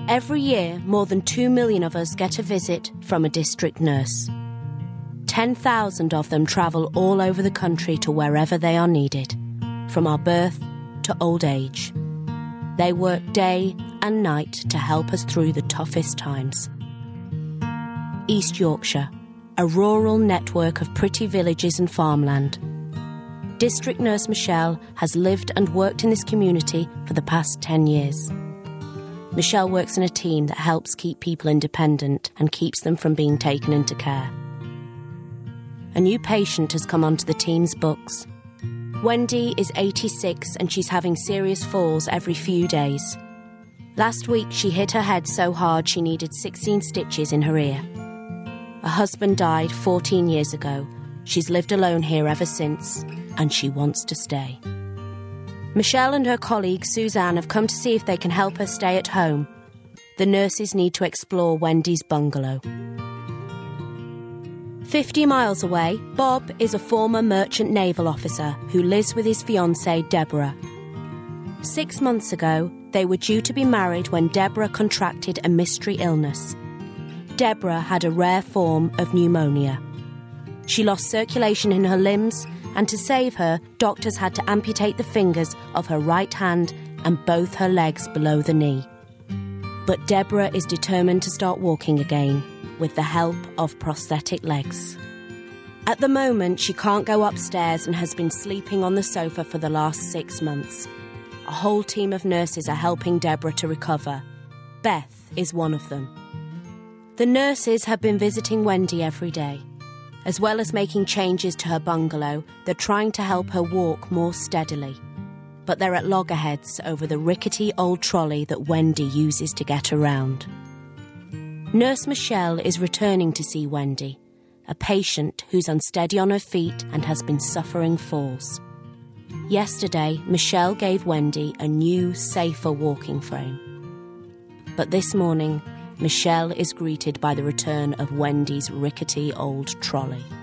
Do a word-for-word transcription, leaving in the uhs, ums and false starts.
Every year, more than two million of us get a visit from a district nurse. ten thousand of them travel all over the country to wherever they are needed, from our birth to old age. They work day and night to help us through the toughest times. East Yorkshire, a rural network of pretty villages and farmland. District Nurse Michelle has lived and worked in this community for the past ten years. Michelle works in a team that helps keep people independent and keeps them from being taken into care. A new patient has come onto the team's books. Wendy is eighty-six and she's having serious falls every few days. Last week she hit her head so hard she needed sixteen stitches in her ear. Her husband died fourteen years ago. She's lived alone here ever since, and she wants to stay. Michelle and her colleague Suzanne have come to see if they can help her stay at home. The nurses need to explore Wendy's bungalow. Fifty miles away, Bob is a former merchant naval officer who lives with his fiancée, Deborah. Six months ago, they were due to be married when Deborah contracted a mystery illness. Deborah had a rare form of pneumonia. She lost circulation in her limbs, and to save her, doctors had to amputate the fingers of her right hand and both her legs below the knee. But Deborah is determined to start walking again, with the help of prosthetic legs. At the moment, she can't go upstairs and has been sleeping on the sofa for the last six months. A whole team of nurses are helping Deborah to recover. Beth is one of them. The nurses have been visiting Wendy every day. As well as making changes to her bungalow, they're trying to help her walk more steadily. But they're at loggerheads over the rickety old trolley that Wendy uses to get around. Nurse Michelle is returning to see Wendy, a patient who's unsteady on her feet and has been suffering falls. Yesterday, Michelle gave Wendy a new, safer walking frame. But this morning, Michelle is greeted by the return of Wendy's rickety old trolley.